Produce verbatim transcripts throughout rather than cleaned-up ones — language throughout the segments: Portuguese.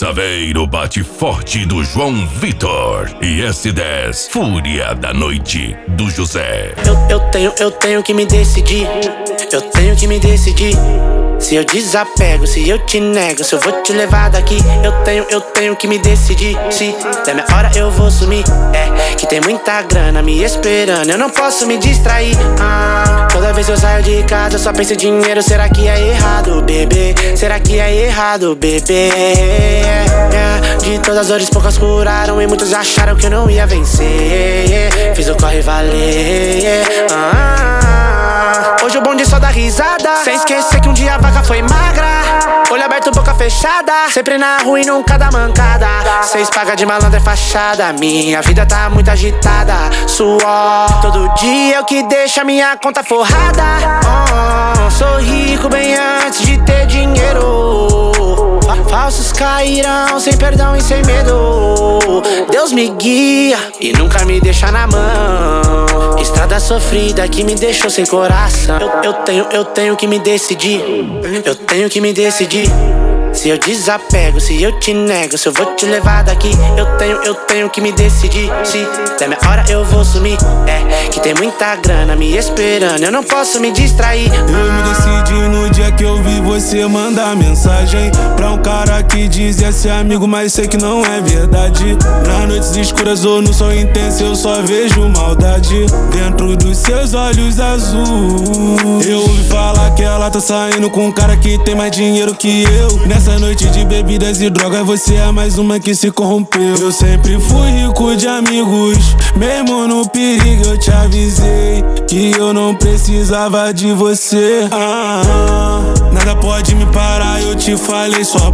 Saveiro bate forte do João Vitor e S dez, Fúria da Noite do José. Eu, eu tenho, eu tenho que me decidir. Eu tenho que me decidir. Se eu desapego, se eu te nego, se eu vou te levar daqui. Eu tenho, eu tenho que me decidir. Se der minha hora eu vou sumir. É, que tem muita grana me esperando, eu não posso me distrair. ah, Toda vez que eu saio de casa eu só penso em dinheiro. Será que é errado, bebê? Será que é errado, bebê? É, de todas as dores poucas curaram e muitos acharam que eu não ia vencer. Fiz o corre valer. ah, Hoje o bonde só dá risada, sem esquecer que um dia a vaca foi magra. Olho aberto, boca fechada, sempre na rua e nunca dá mancada. Cês paga de malandro é fachada, minha vida tá muito agitada. Suor, todo dia é o que deixa minha conta forrada. oh, Sou rico bem antes de ter dinheiro. Falsos cairão sem perdão e sem medo. Deus me guia e nunca me deixa na mão. Estrada sofrida que me deixou sem coração. Eu, eu tenho, eu tenho que me decidir. Eu tenho que me decidir. Se eu desapego, se eu te nego, se eu vou te levar daqui. Eu tenho, eu tenho que me decidir. Se der minha hora eu vou sumir. É, que tem muita grana me esperando, eu não posso me distrair. Eu me decidi no dia que eu vi você mandar mensagem pra um cara que dizia ser amigo, mas sei que não é verdade. Nas noites escuras ou no sol intenso eu só vejo maldade dentro dos seus olhos azuis. Eu ouvi falar que ela tá saindo com um cara que tem mais dinheiro que eu. Nessa noite de bebidas e drogas você é mais uma que se corrompeu. Eu sempre fui rico de amigos, mesmo no perigo eu te avisei que eu não precisava de você. ah, ah, Nada pode me parar, eu te falei sua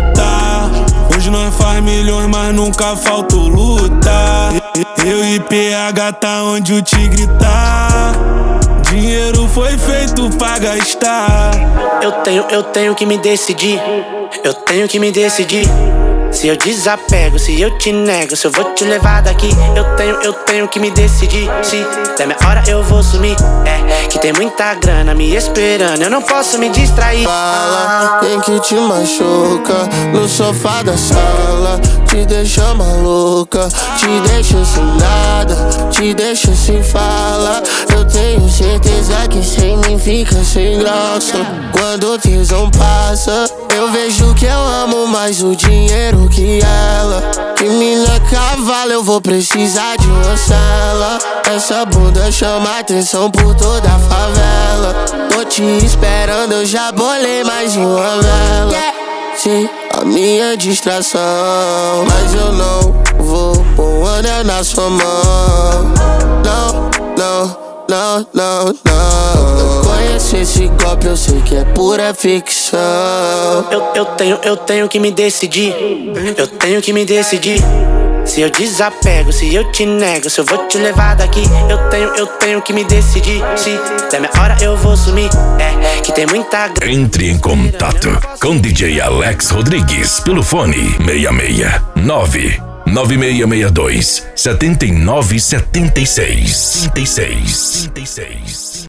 puta. Hoje nós faz milhões, mas nunca faltou luta. Eu e P H tá onde o tigre tá. Dinheiro foi feito pra gastar. Eu tenho, eu tenho que me decidir. Eu tenho que me decidir. Se eu desapego, se eu te nego, se eu vou te levar daqui. Eu tenho, eu tenho que me decidir. Se der minha hora eu vou sumir. É, que tem muita grana me esperando, eu não posso me distrair. Fala, quem que te machuca no sofá da sala, te deixa maluca, te deixa sem nada, te deixa sem fala. Eu tenho certeza que sem mim fica sem graça. Quando o tesão passa, eu vejo que eu amo mais o dinheiro que ela. Que mina cavalo, eu vou precisar de uma cela. Essa bunda chama atenção por toda a favela. Tô te esperando, eu já bolei mais uma vela. Sim, a minha distração, mas eu não vou pôr um anel na sua mão. Não, não, não, não, não. Conheço esse golpe, eu sei que é pura ficção. Eu, eu tenho, eu tenho que me decidir. Eu tenho que me decidir. Se eu desapego, se eu te nego, se eu vou te levar daqui. Eu tenho, eu tenho que me decidir. Se der minha hora eu vou sumir. É, que tem muita grana. Entre em contato com D J Alex Rodrigues pelo fone seis seis nove nove seis seis dois sete nove sete seis.